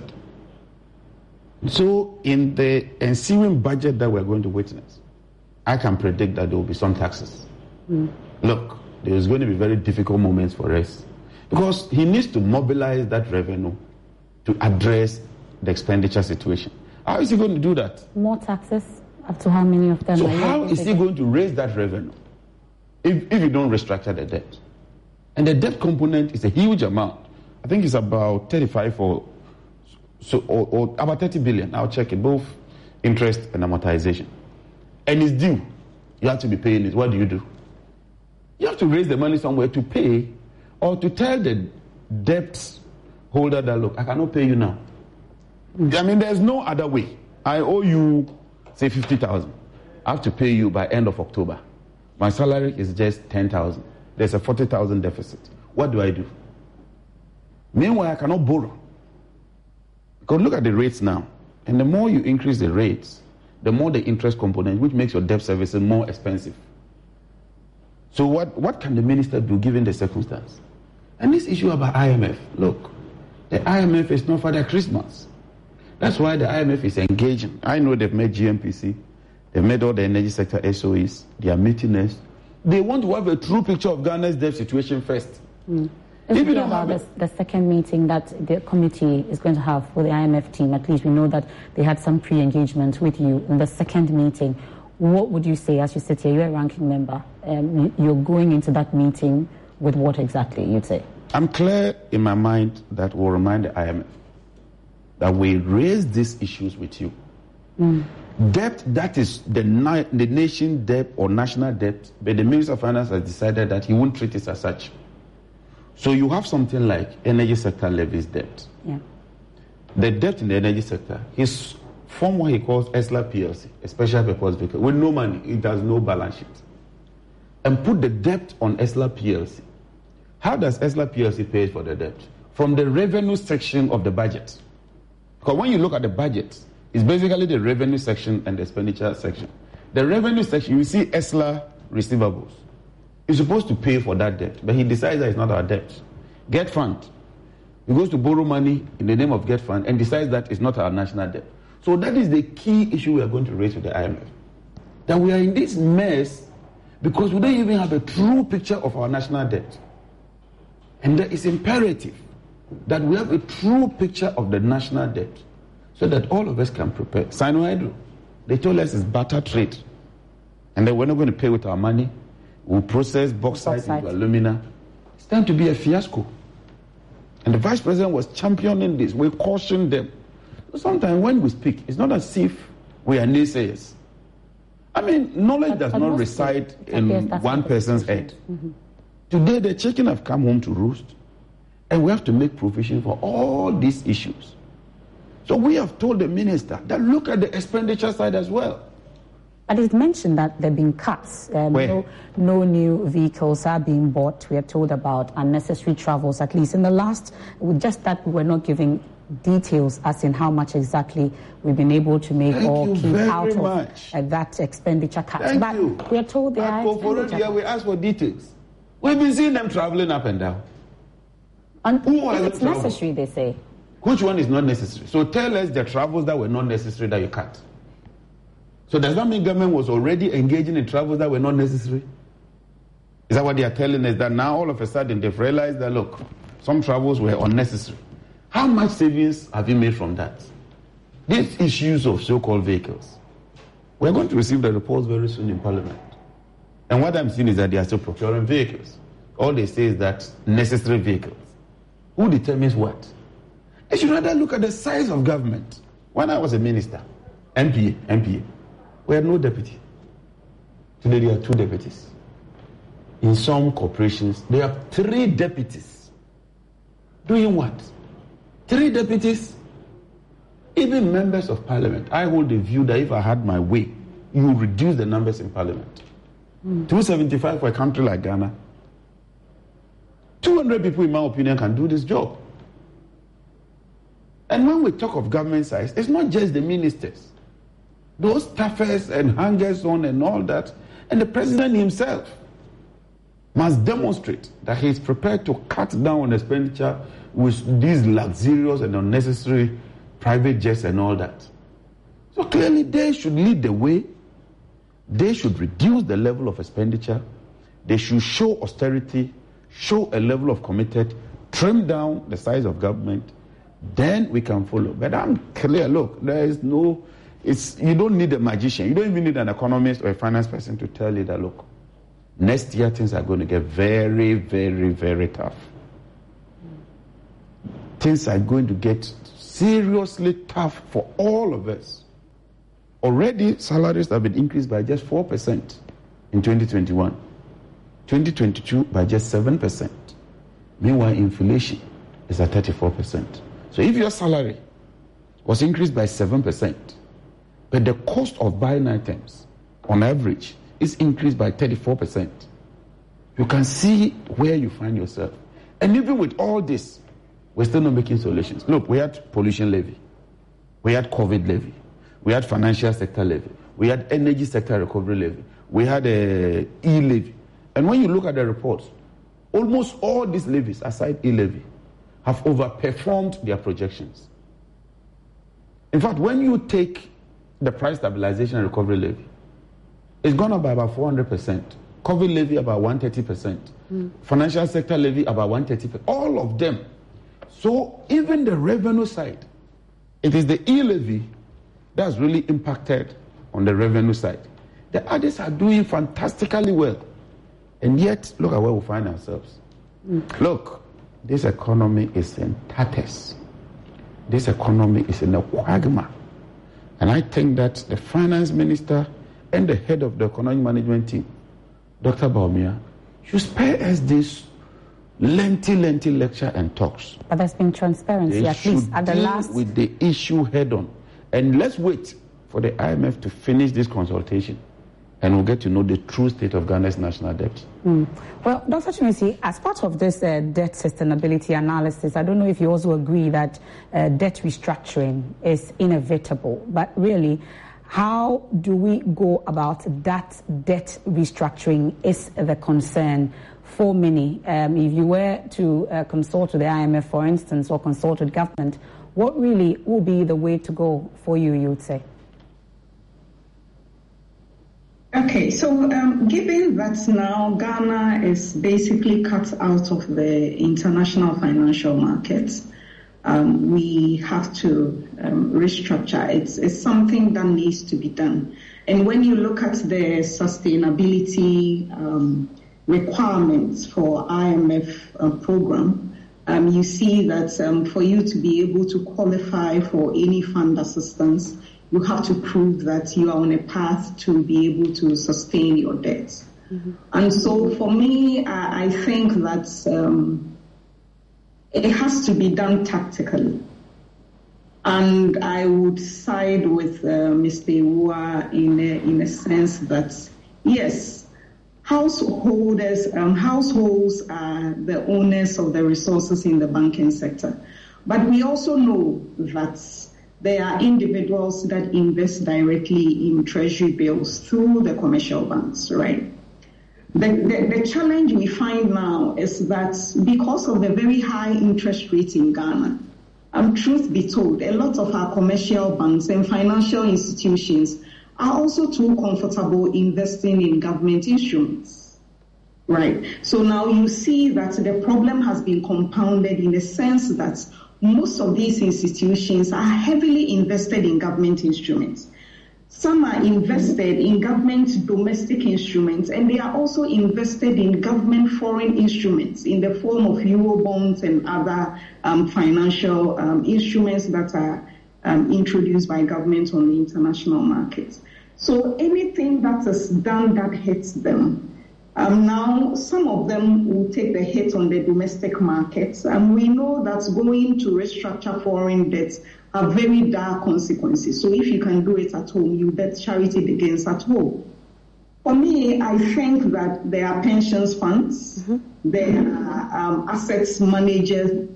So in the ensuing budget that we're going to witness, I can predict that there will be some taxes. Look, there's going to be very difficult moments for us because he needs to mobilize that revenue to address the expenditure situation. How is he going to do that? More taxes? Up to how many of them? So how is he going to raise that revenue if you don't restructure the debt? And the debt component is a huge amount. I think it's about 35 or about 30 billion. I'll check it, both interest and amortization. And it's due. You have to be paying it. What do? You have to raise the money somewhere to pay or to tell the debt holder that, look, I cannot pay you now. I mean, there's no other way. I owe you, say, 50,000. I have to pay you by end of October. My salary is just 10,000. There's a 40,000 deficit. What do? Meanwhile, I cannot borrow. Because look at the rates now. And the more you increase the rates, the more the interest component, which makes your debt servicing more expensive. So what can the minister do given the circumstance? And this issue about IMF, look, the IMF is not Father Christmas. That's why the IMF is engaging. I know they've made GMPC, they've made all the energy sector SOEs, they are meeting us. They want to have a true picture of Ghana's debt situation first. If you don't have the second meeting that the committee is going to have with the IMF team, at least we know that they had some pre-engagement with you in the second meeting. What would you say as you sit here? You're a ranking member. You're going into that meeting with what exactly, you'd say? I'm clear in my mind that we'll remind the IMF that we raised these issues with you Debt that is the nation debt or national debt, but the Minister of Finance has decided that he won't treat it as such. So you have something like energy sector levies debt. Yeah. The debt in the energy sector, he's formed what he calls ESLA PLC, a special purpose vehicle, with no money, it has no balance sheet. And put the debt on ESLA PLC. How does ESLA PLC pay for the debt? From the revenue section of the budget. Because when you look at the budget, it's basically the revenue section and the expenditure section. The revenue section, you see ESLA receivables. He's supposed to pay for that debt, but he decides that it's not our debt. Get fund. He goes to borrow money in the name of Get Fund and decides that it's not our national debt. So that is the key issue we are going to raise with the IMF. That we are in this mess because we don't even have a true picture of our national debt. And that it's imperative that we have a true picture of the national debt so that all of us can prepare. Sinohydro, they told us it's barter trade. And then we're not going to pay with our money. We'll process bauxite into alumina. It's time to be a fiasco. And the Vice President was championing this. We cautioned them. So sometimes when we speak, it's not as if we are naysayers. I mean, knowledge does not reside in one person's head. Today, the chicken have come home to roost, and we have to make provision for all these issues. So we have told the minister that look at the expenditure side as well. But it's mentioned that there have been cuts. No new vehicles are being bought. We are told about unnecessary travels, at least in the last, just that we're not giving details as in how much exactly we've been able to make or keep out of that expenditure cut. But we are told there are expenditure. We ask for details. We've been seeing them traveling up and down. And it's necessary, they say. Which one is not necessary? So tell us the travels that were not necessary that you cut. So does that mean government was already engaging in travels that were not necessary? Is that what they are telling us? That now all of a sudden they've realized that, look, some travels were unnecessary. How much savings have you made from that? These issues of so-called vehicles. We're going to receive the reports very soon in Parliament. And what I'm seeing is that they are still procuring vehicles. All they say is that necessary vehicles. Who determines what? They should rather look at the size of government. When I was a minister, MPA, we had no deputy. Today there are 2 deputies. In some corporations, they have 3 deputies. Doing what? 3 deputies? Even members of parliament. I hold the view that if I had my way, you would reduce the numbers in parliament. 275 for a country like Ghana. 200 people, in my opinion, can do this job. And when we talk of government size, it's not just the ministers. Those staffers and hangers-on and all that, and the president himself must demonstrate that he is prepared to cut down on expenditure with these luxurious and unnecessary private jets and all that. So clearly they should lead the way. They should reduce the level of expenditure. They should show austerity, show a level of committed, trim down the size of government. Then we can follow. But I'm clear, look, there is no... you don't need a magician. You don't even need an economist or a finance person to tell you that, look, next year things are going to get very, very, very tough. Things are going to get seriously tough for all of us. Already, salaries have been increased by just 4% in 2021. 2022 by just 7%. Meanwhile, inflation is at 34%. So if your salary was increased by 7%, but the cost of buying items, on average, is increased by 34%, you can see where you find yourself. And even with all this, we're still not making solutions. Look, we had pollution levy. We had COVID levy. We had financial sector levy. We had energy sector recovery levy. We had a e-levy. And when you look at the reports, almost all these levies, aside e-levy, have overperformed their projections. In fact, when you take the price stabilization and recovery levy, it's gone up by about 400%. COVID levy about 130%. Financial sector levy about 130%. All of them. So even the revenue side, it is the e-levy that's really impacted on the revenue side. The others are doing fantastically well. And yet, look at where we find ourselves. Look, this economy is in tatters. This economy is in a quagmire. And I think that the finance minister and the head of the economic management team, Dr. Bawumia, should spare us this lengthy lecture and talks. But there's been transparency, they at least at the last. With the issue head on. And let's wait for the IMF to finish this consultation, and we'll get to know the true state of Ghana's national debt. Well, Dr. Twumasi, as part of this debt sustainability analysis, I don't know if you also agree that debt restructuring is inevitable, but really, how do we go about that debt restructuring is the concern for many. If you were to consult with the IMF, for instance, or consult with government, what really will be the way to go for you would say? Okay, so given that now Ghana is basically cut out of the international financial markets, we have to restructure. It's something that needs to be done. And when you look at the sustainability requirements for IMF program, you see that for you to be able to qualify for any fund assistance, you have to prove that you are on a path to be able to sustain your debts. And so for me, I think that it has to be done tactically. And I would side with Mr. Iwua in a sense that, yes, households are the owners of the resources in the banking sector. But we also know that there are individuals that invest directly in treasury bills through the commercial banks, right? The challenge we find now is that because of the very high interest rate in Ghana, truth be told, a lot of our commercial banks and financial institutions are also too comfortable investing in government instruments, right? So now you see that the problem has been compounded in the sense that most of these institutions are heavily invested in government instruments. Some are invested in government domestic instruments, and they are also invested in government foreign instruments in the form of Eurobonds and other financial instruments that are introduced by government on the international markets. So anything that is done that hits them, now some of them will take the hit on the domestic markets, and we know that going to restructure foreign debts have very dire consequences. So if you can do it at home, you bet charity begins at home. For me, I think that there are pensions funds, there are assets manager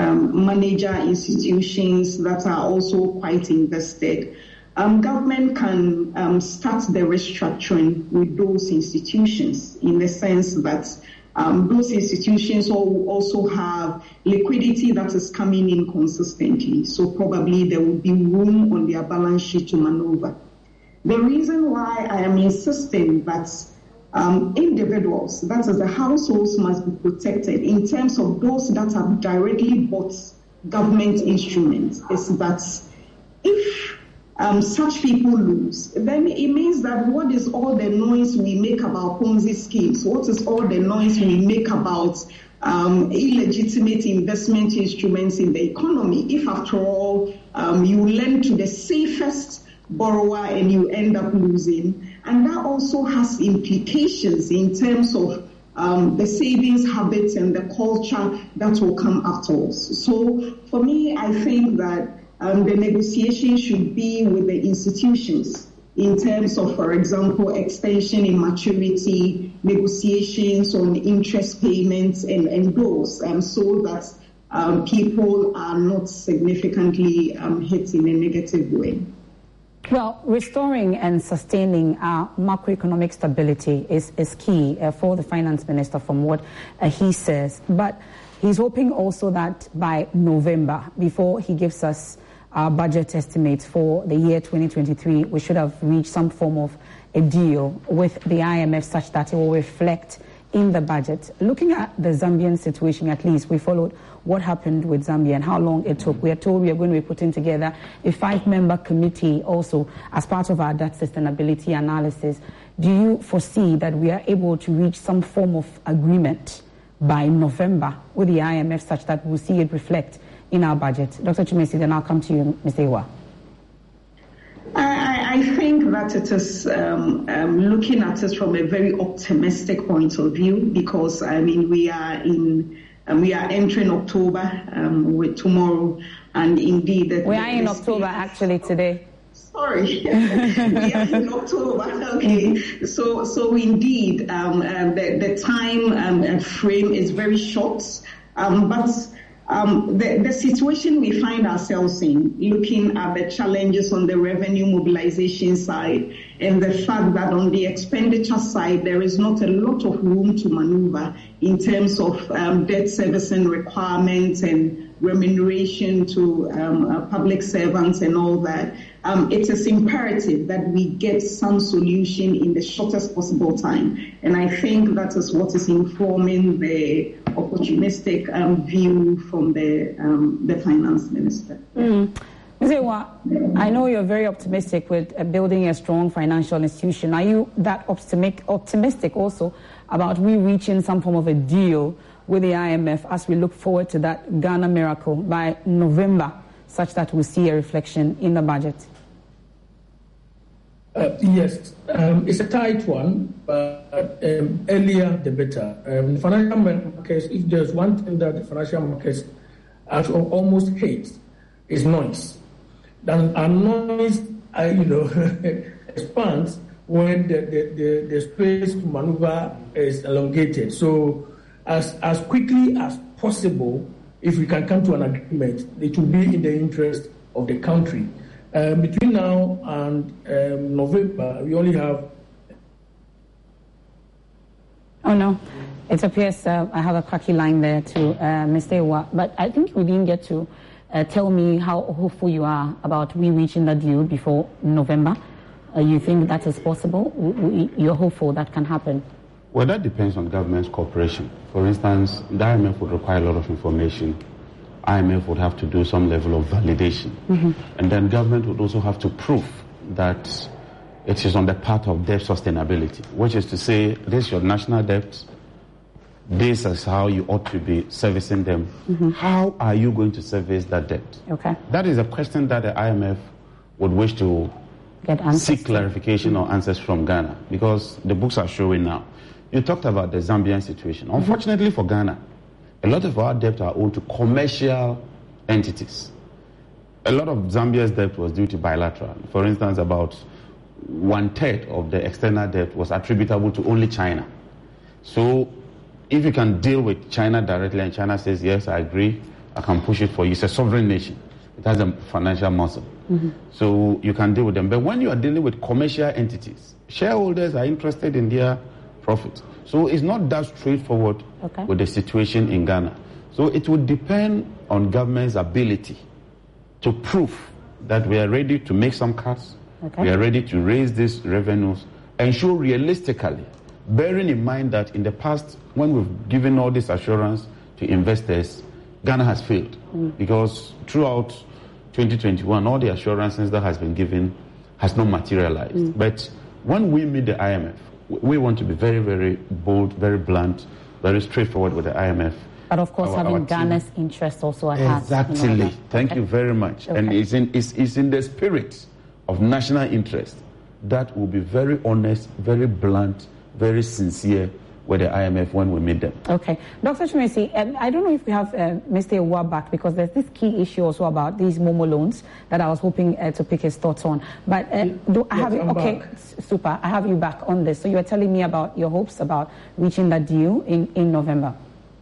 institutions that are also quite invested. Government can start the restructuring with those institutions in the sense that those institutions will also have liquidity that is coming in consistently. So probably there will be room on their balance sheet to maneuver. The reason why I am insisting that individuals, that is the households, must be protected in terms of those that have directly bought government instruments is that if such people lose, then it means that what is all the noise we make about Ponzi schemes? What is all the noise we make about illegitimate investment instruments in the economy? If after all, you lend to the safest borrower and you end up losing. And that also has implications in terms of the savings habits and the culture that will come afterwards. So for me, I think that the negotiation should be with the institutions in terms of, for example, extension in maturity, negotiations on interest payments and those, so that people are not significantly hit in a negative way. Well, restoring and sustaining our macroeconomic stability is key for the finance minister from what he says. But he's hoping also that by November, before he gives us our budget estimates for the year 2023, we should have reached some form of a deal with the IMF such that it will reflect in the budget. Looking at the Zambian situation, at least, we followed what happened with Zambia and how long it took. We are told we are going to be putting together a 5-member committee also as part of our debt sustainability analysis. Do you foresee that we are able to reach some form of agreement by November with the IMF such that we'll see it reflect in our budget? Dr. Twumasi, then I'll come to you, Mr. Iwua. that it is looking at it from a very optimistic point of view, because we are entering October with tomorrow, and indeed we are in October actually today. Sorry, we are in October. Okay, so indeed, the time frame is very short, but the situation we find ourselves in, looking at the challenges on the revenue mobilization side, and the fact that on the expenditure side there is not a lot of room to maneuver in terms of debt servicing requirements and remuneration to public servants and all that, it is imperative that we get some solution in the shortest possible time. And I think that is what is informing the opportunistic view from the finance minister. Ms. Ewa, I know you're very optimistic with building a strong financial institution. Are you that optimistic also about we reaching some form of a deal with the IMF as we look forward to that Ghana miracle by November, such that we'll see a reflection in the budget? Yes, it's a tight one, but earlier the better. Financial markets, if there's one thing that the financial markets almost hate, is noise. And noise, expands when the space to maneuver is elongated. So as quickly as possible, if we can come to an agreement, it will be in the interest of the country. Between now and November, we only have... Oh, no. It appears I have a cracky line there to Mr. Ewa, but I think we didn't get to tell me how hopeful you are about we reaching that deal before November. You think that is possible? You're hopeful that can happen? Well, that depends on government's cooperation. For instance, the IMF would require a lot of information. IMF would have to do some level of validation. And then government would also have to prove that it is on the path of debt sustainability, which is to say, this is your national debt, this is how you ought to be servicing them. How are you going to service that debt? Okay. That is a question that the IMF would wish to seek clarification or answers from Ghana, because the books are showing now. You talked about the Zambian situation. Unfortunately for Ghana, a lot of our debt are owed to commercial entities. A lot of Zambia's debt was due to bilateral. For instance, about 1/3 of the external debt was attributable to only China. So if you can deal with China directly and China says, yes, I agree, I can push it for you. It's a sovereign nation. It has a financial muscle. So you can deal with them. But when you are dealing with commercial entities, shareholders are interested in their profit. So it's not that straightforward with the situation in Ghana. So it would depend on government's ability to prove that we are ready to make some cuts, we are ready to raise these revenues, and show realistically, bearing in mind that in the past, when we've given all this assurance to investors, Ghana has failed. Because throughout 2021, all the assurances that has been given has not materialized. But when we meet the IMF, we want to be very, very bold, very blunt, very straightforward with the IMF. But of course, having Ghana's interest also at heart. Exactly. Thank you very much. And it's in the spirit of national interest that will be very honest, very blunt, very sincere with the IMF when we meet them. Okay. Dr. Twumasi, I don't know if we have Mr. Ewa back, because there's this key issue also about these Momo loans that I was hoping to pick his thoughts on. But I have you? Okay, back. Super. I have you back on this. So you were telling me about your hopes about reaching that deal in November.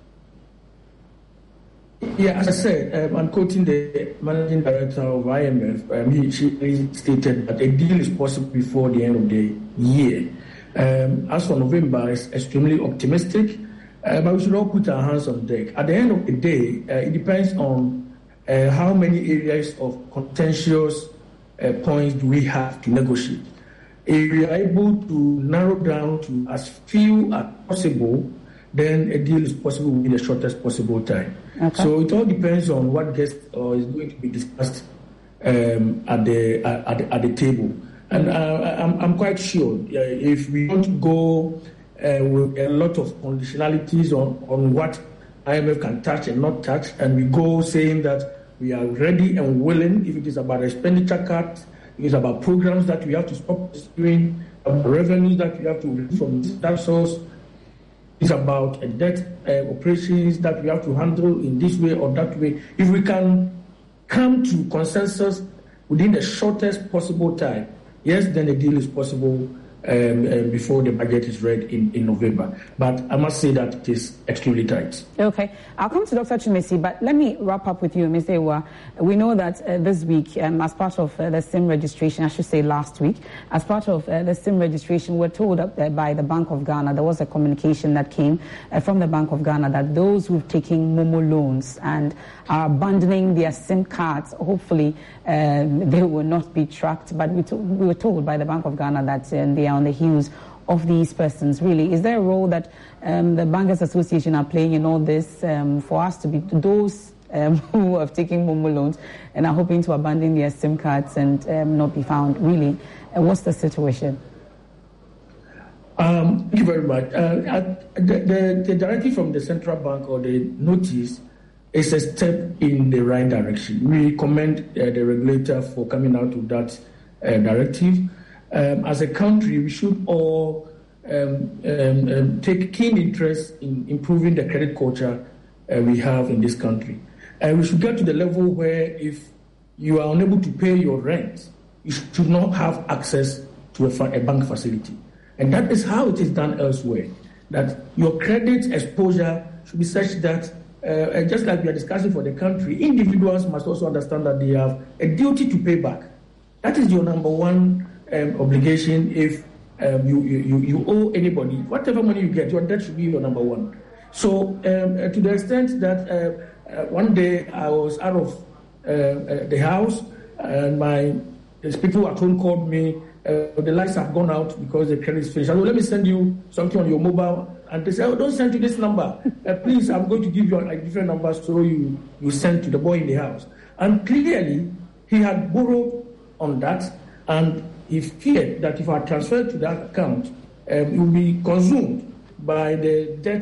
Yeah, as I said, I'm quoting the managing director of IMF. She stated that a deal is possible before the end of the year. As for November, it's extremely optimistic, but we should all put our hands on deck. At the end of the day, it depends on how many areas of contentious points do we have to negotiate. If we are able to narrow down to as few as possible, then a deal is possible within the shortest possible time. So it all depends on what gets or is going to be discussed at the table. And I'm quite sure if we don't go with a lot of conditionalities on what IMF can touch and not touch, and we go saying that we are ready and willing, if it is about expenditure cuts, It's about programs that we have to stop pursuing, revenues that we have to reduce from that source. It's about debt operations that we have to handle in this way or that way. If we can come to consensus within the shortest possible time, yes, then a deal is possible before the budget is read in November. But I must say that it is extremely tight. Okay. I'll come to Dr. Twumasi, but let me wrap up with you, Mr. Ewa. We know that this week, as part of the SIM registration, I should say last week, as part of the SIM registration, we're told by the Bank of Ghana, there was a communication that came from the Bank of Ghana that those who've taken Momo loans and are abandoning their SIM cards, hopefully they will not be tracked. But we were told by the Bank of Ghana that they are on the heels of these persons. Really, is there a role that the Bankers Association are playing in all this for us to be those who have taken Momo loans and are hoping to abandon their SIM cards and not be found? Really, what's the situation? Thank you very much. The directive from the central bank or the notice is a step in the right direction. We commend the regulator for coming out with that directive. As a country, we should all take keen interest in improving the credit culture we have in this country. We should get to the level where if you are unable to pay your rent, you should not have access to a bank facility. And that is how it is done elsewhere, that your credit exposure should be such that, just like we are discussing for the country, individuals must also understand that they have a duty to pay back. That is your number one obligation. If you owe anybody, whatever money you get, your debt should be your number one. So to the extent that one day I was out of the house and the people at home called me, the lights have gone out because the credit is finished. I said, let me send you something on your mobile. And they said, oh, don't send to this number. Please, I'm going to give you a different number so you send to the boy in the house. And clearly, he had borrowed on that, and he feared that if I transferred to that account, it would be consumed by the debt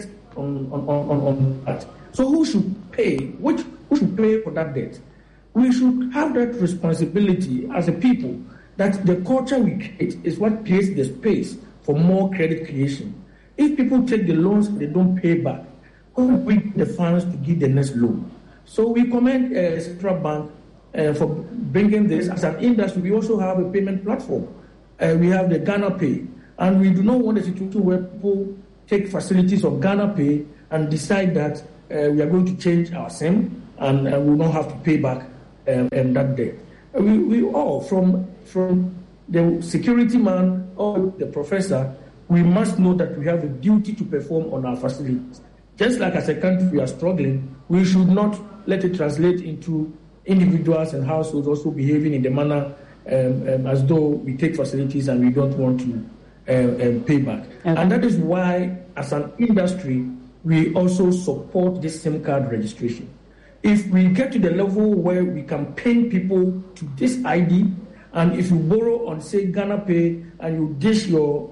on that. So who should pay? Who should pay for that debt? We should have that responsibility as a people, that the culture we create is what creates the space for more credit creation. If people take the loans and they don't pay back, who will bring the funds to give the next loan? So we commend Central Bank for bringing this. As an industry, we also have a payment platform. We have the Ghana Pay, and we do not want a situation where people take facilities of Ghana Pay and decide that we are going to change our SIM and we will not have to pay back that debt. We all, from the security man or the professor, we must know that we have a duty to perform on our facilities. Just like as a country we are struggling, we should not let it translate into individuals and households also behaving in the manner as though we take facilities and we don't want to pay back. Okay. And that is why, as an industry, we also support this SIM card registration. If we get to the level where we can pin people to this ID, and if you borrow on, say, Ghana Pay, and you dish your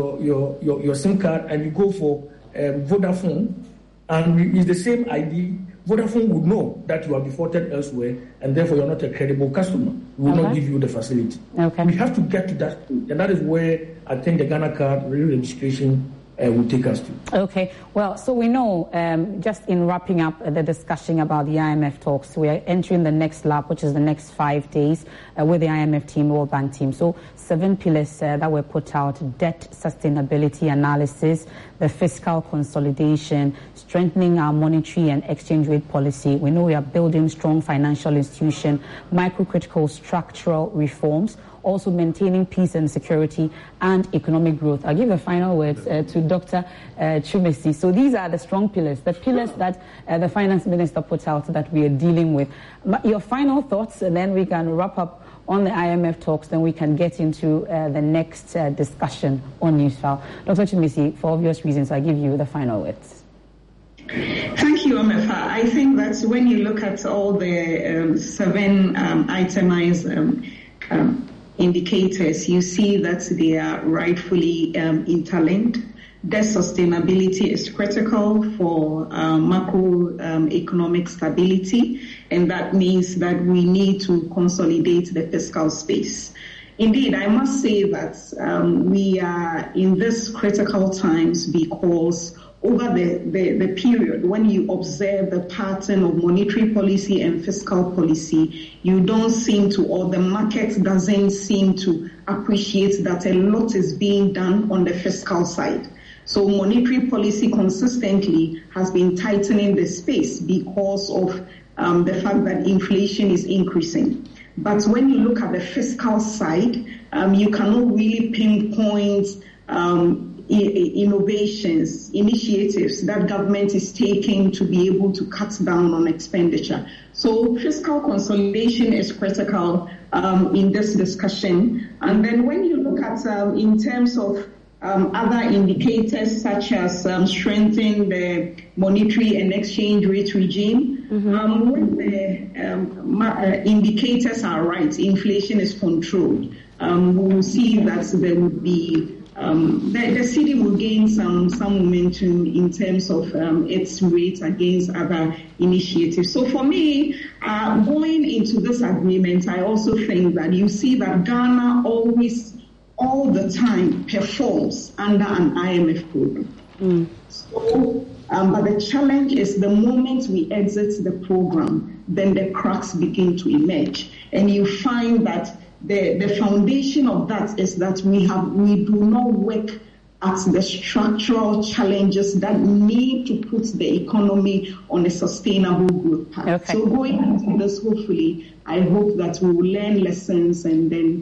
SIM card and you go for Vodafone, and it's the same ID, Vodafone would know that you are defaulted elsewhere, and therefore you're not a credible customer. We will not give you the facility. Okay. We have to get to that point, and that is where I think the Ghana card registration will take us to. Okay. Well, so we know, just in wrapping up the discussion about the IMF talks, we are entering the next lap, which is the next 5 days with the IMF team, World Bank team. So 7 pillars that were put out: debt sustainability analysis, the fiscal consolidation, strengthening our monetary and exchange rate policy. We know we are building strong financial institution, microcritical structural reforms, also maintaining peace and security and economic growth. I'll give the final words to Dr. Twumasi. So these are the strong pillars, the pillars that the finance minister put out that we are dealing with. Your final thoughts, and then we can wrap up on the IMF talks, then we can get into the next discussion on Newsfile. Dr. Twumasi, for obvious reasons, I give you the final words. Thank you, Omefa. I think that when you look at all the 7 itemized indicators, you see that they are rightfully interlinked. debt sustainability is critical for macroeconomic stability, and that means that we need to consolidate the fiscal space. Indeed, I must say that we are in this critical times because over the period, when you observe the pattern of monetary policy and fiscal policy, you don't seem to, or the market doesn't seem to appreciate that a lot is being done on the fiscal side. So monetary policy consistently has been tightening the space because of the fact that inflation is increasing. But when you look at the fiscal side, you cannot really pinpoint innovations, initiatives that government is taking to be able to cut down on expenditure. So fiscal consolidation is critical in this discussion. And then when you look at in terms of other indicators such as strengthening the monetary and exchange rate regime, when the indicators are right, inflation is controlled. We will see that there would be the city will gain some momentum in terms of its rate against other initiatives. So for me, going into this agreement, I also think that you see that Ghana always, all the time, performs under an IMF program. So, but the challenge is the moment we exit the program, then the cracks begin to emerge. And you find that the foundation of that is that we do not work at the structural challenges that need to put the economy on a sustainable growth path. Okay. So going into this, hopefully, I hope that we will learn lessons and then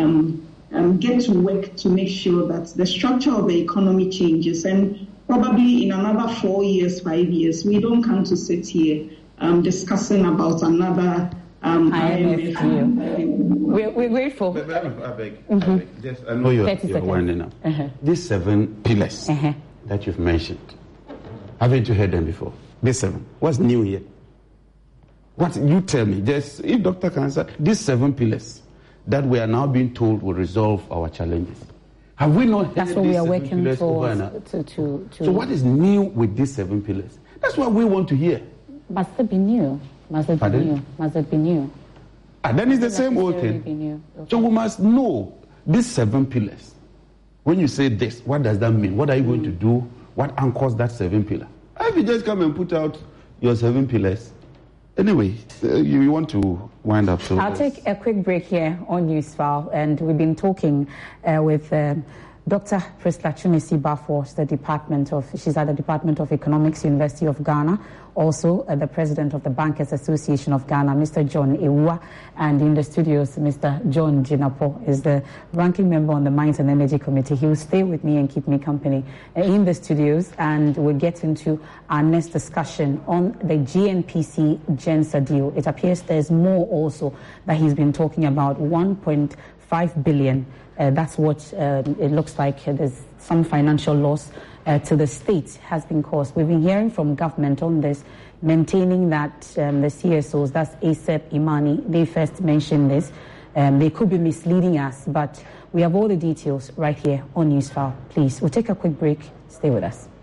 get to work to make sure that the structure of the economy changes. And probably in another 4 years, 5 years, we don't come to sit here discussing about another IMF. We're grateful. I beg. I know you're winding up. These 7 pillars that you've mentioned, haven't you heard them before? These 7. What's new here? What you tell me? Just if Dr. can answer, these 7 pillars that we are now being told will resolve our challenges. Have we not heard That's what these we are 7 working pillars for. So what is new with these 7 pillars? That's what we want to hear. Must it be new? Must it be new? Must it be new? And then it's the same old thing. Okay. So we must know these 7 pillars. When you say this, what does that mean? What are you going to do? What anchors that 7 pillar? If you just come and put out your 7 pillars, anyway, you want to wind up. So I'll take a quick break here on Newsfile, and we've been talking with Dr. Priscilla Chumisi Bafors, she's at the Department of Economics, University of Ghana, also the President of the Bankers Association of Ghana, Mr. John Ewuah, and in the studios, Mr. John Jinapo is the ranking member on the Mines and Energy Committee. He will stay with me and keep me company in the studios, and we'll get into our next discussion on the GNPC GENSA deal. It appears there's more also that he's been talking about, 1.5 billion. That's what it looks like. There's some financial loss to the state has been caused. We've been hearing from government on this, maintaining that the CSOs, that's ASEP, Imani, they first mentioned this. They could be misleading us, but we have all the details right here on Newsfile. Please, we'll take a quick break. Stay with us.